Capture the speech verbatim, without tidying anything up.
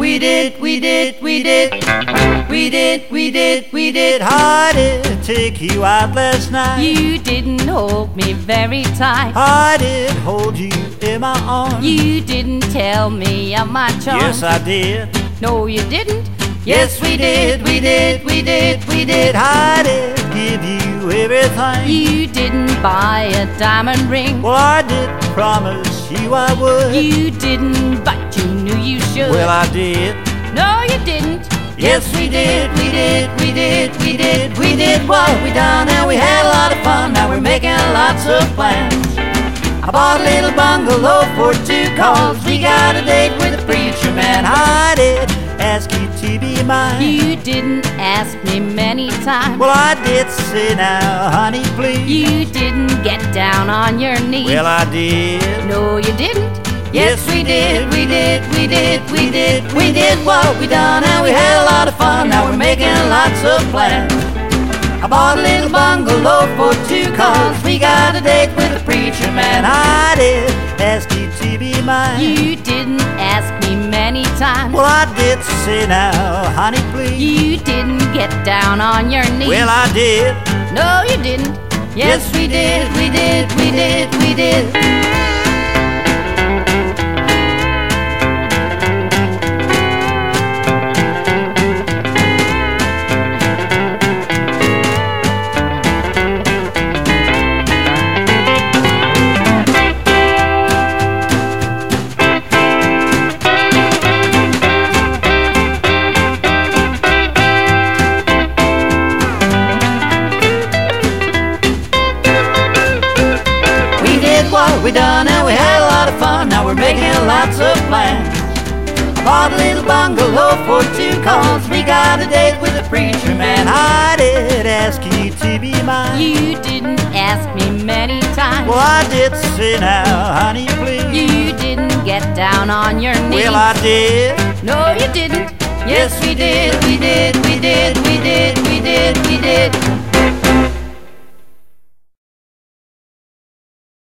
we did, we did, we did, we did, we did, we did. I did take you out last night. You didn't hold me very tight. I did hold you in my arms. You didn't tell me of my charms. Yes, I did. No, you didn't. Yes, we did, we did, we did, we did. I did give you everything. You didn't buy a diamond ring. Well, I did promise you I would. You didn't, but you knew you should. Well, I did. No, you didn't. Yes, we did, we did, we did, we did, we did what we done, and we had a lot of fun. Now we're making lots of plans. I bought a little bungalow for two cause we got a date with a preacher man. I did ask you to be mine. You didn't ask me many times. Well, I did say now, honey, please. You didn't get down on your knees. Well, I did. No, you didn't. Yes, we did, we did, we did, we did, we did what we done, and we had a lot of fun. Now we're making lots of plans. I bought a little bungalow for two cause we got a date with a preacher man. I did ask you to be mine. You didn't ask me many times. Well, I did say now, honey, please. You didn't get down on your knees. Well, I did. No, you didn't. Yes, we did, we did, we did, we did. What we done, and we had a lot of fun. Now we're making lots of plans. I bought a little bungalow for two cause we got a date with a preacher man. I did ask you to be mine. You didn't ask me many times. Well, I did say now, honey, please. You didn't get down on your knees. Well, I did. No, you didn't. Yes, we did, we did, we